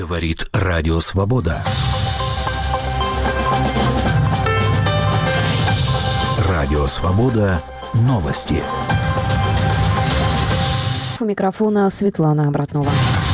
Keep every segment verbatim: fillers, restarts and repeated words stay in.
Говорит Радио Свобода. Радио Свобода. Новости. У микрофона Светлана Обратнова.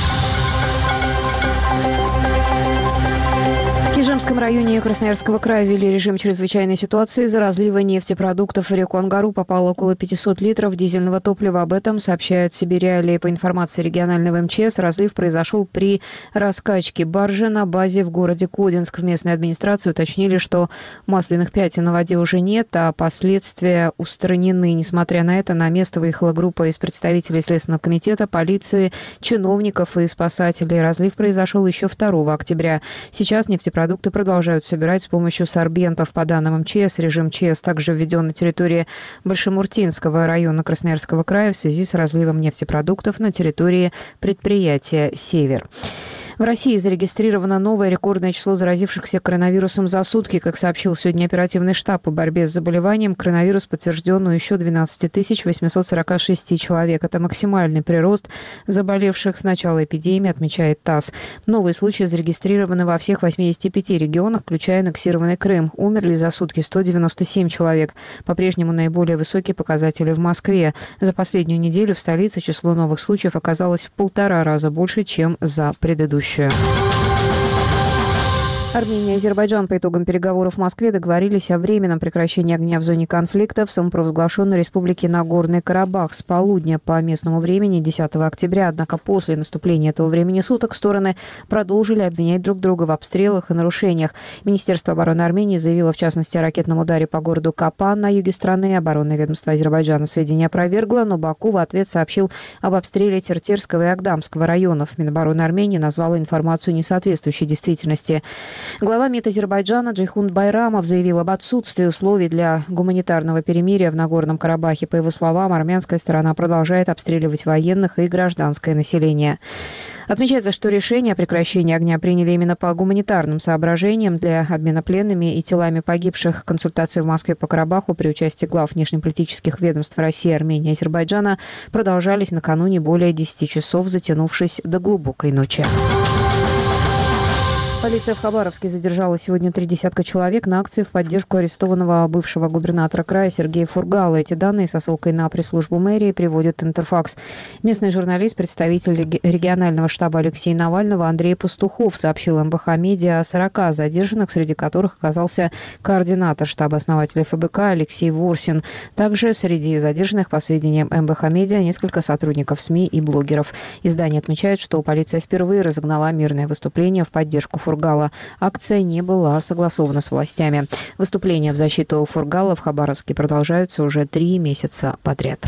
В Кижемском районе Красноярского края ввели режим чрезвычайной ситуации. За разлива нефтепродуктов в реку Ангару попало около пятьсот литров дизельного топлива. Об этом сообщает Сибириалия. По информации регионального эм че эс, разлив произошел при раскачке баржи на базе в городе Кодинск. В местной администрации уточнили, что масляных пятен на воде уже нет, а последствия устранены. Несмотря на это, на место выехала группа из представителей Следственного комитета, полиции, чиновников и спасателей. Разлив произошел еще второго октября. Сейчас нефтепродукты Продукты продолжают собирать с помощью сорбентов. По данным эм че эс, режим ЧС также введен на территории Большемуртинского района Красноярского края в связи с разливом нефтепродуктов на территории предприятия «Север». В России зарегистрировано новое рекордное число заразившихся коронавирусом за сутки. Как сообщил сегодня оперативный штаб по борьбе с заболеванием, коронавирус подтвержден у еще двенадцать тысяч восемьсот сорок шесть человек. Это максимальный прирост заболевших с начала эпидемии, отмечает ТАСС. Новые случаи зарегистрированы во всех восьмидесяти пяти регионах, включая аннексированный Крым. Умерли за сутки сто девяносто семь человек. По-прежнему наиболее высокие показатели в Москве. За последнюю неделю в столице число новых случаев оказалось в полтора раза больше, чем за предыдущую. Армения и Азербайджан по итогам переговоров в Москве договорились о временном прекращении огня в зоне конфликта в самопровозглашенной республике Нагорный Карабах с полудня по местному времени десятого октября. Однако после наступления этого времени суток стороны продолжили обвинять друг друга в обстрелах и нарушениях. Министерство обороны Армении заявило, в частности, о ракетном ударе по городу Капан на юге страны. Оборонное ведомство Азербайджана сведения опровергло, но Баку в ответ сообщил об обстреле Тертерского и Агдамского районов. Минобороны Армении назвала информацию несоответствующей действительности. Глава МИД Азербайджана Джейхун Байрамов заявил об отсутствии условий для гуманитарного перемирия в Нагорном Карабахе. По его словам, армянская сторона продолжает обстреливать военных и гражданское население. Отмечается, что решение о прекращении огня приняли именно по гуманитарным соображениям для обмена пленными и телами погибших. Консультации в Москве по Карабаху при участии глав внешнеполитических ведомств России, Армении и Азербайджана продолжались накануне более десяти часов, затянувшись до глубокой ночи. Полиция в Хабаровске задержала сегодня три десятка человек на акции в поддержку арестованного бывшего губернатора края Сергея Фургала. Эти данные со ссылкой на пресс-службу мэрии приводит Интерфакс. Местный журналист, представитель регионального штаба Алексея Навального Андрей Пастухов сообщил эм бэ ха Медиа о сорока задержанных, среди которых оказался координатор штаба основателя эф бэ ка Алексей Ворсин. Также среди задержанных, по сведениям эм бэ ха Медиа, несколько сотрудников СМИ и блогеров. Издание отмечает, что полиция впервые разогнала мирное выступление в поддержку Фургала. Акция не была согласована с властями. Выступления в защиту Фургала в Хабаровске продолжаются уже три месяца подряд.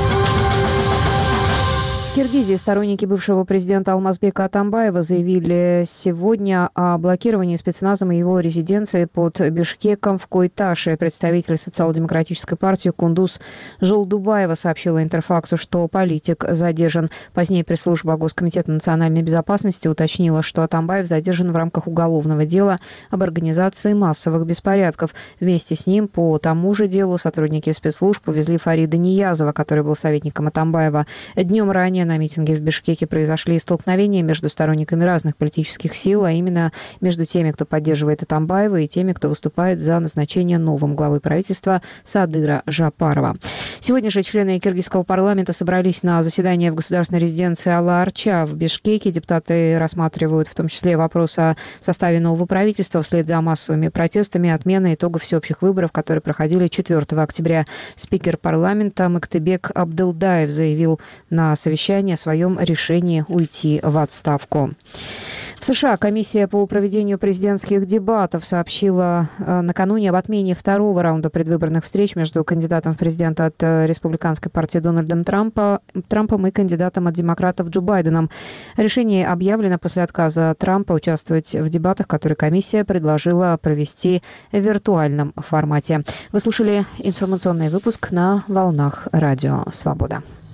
В Киргизии сторонники бывшего президента Алмазбека Атамбаева заявили сегодня о блокировании спецназом его резиденции под Бишкеком в Койташе. Представитель социал-демократической партии Кундуз Жолдубаева сообщила Интерфаксу, что политик задержан. Позднее пресс-служба Госкомитета национальной безопасности уточнила, что Атамбаев задержан в рамках уголовного дела об организации массовых беспорядков. Вместе с ним по тому же делу сотрудники спецслужб увезли Фарида Ниязова, который был советником Атамбаева. Днем ранее на митинге в Бишкеке произошли столкновения между сторонниками разных политических сил, а именно между теми, кто поддерживает Атамбаева, и теми, кто выступает за назначение новым главы правительства Садыра Жапарова. Сегодня же члены киргизского парламента собрались на заседание в государственной резиденции Ала-Арча в Бишкеке. Депутаты рассматривают в том числе вопрос о составе нового правительства вслед за массовыми протестами, отмены итогов всеобщих выборов, которые проходили четвёртого октября. Спикер парламента Мактыбек Абдылдаев заявил на совещании о своем решении уйти в отставку. В США комиссия по проведению президентских дебатов сообщила э, накануне об отмене второго раунда предвыборных встреч между кандидатом в президенты от э, республиканской партии Дональдом Трампа, Трампом и кандидатом от демократов Джо Байденом. Решение объявлено после отказа Трампа участвовать в дебатах, которые комиссия предложила провести в виртуальном формате. Вы слушали информационный выпуск на волнах Радио Свобода.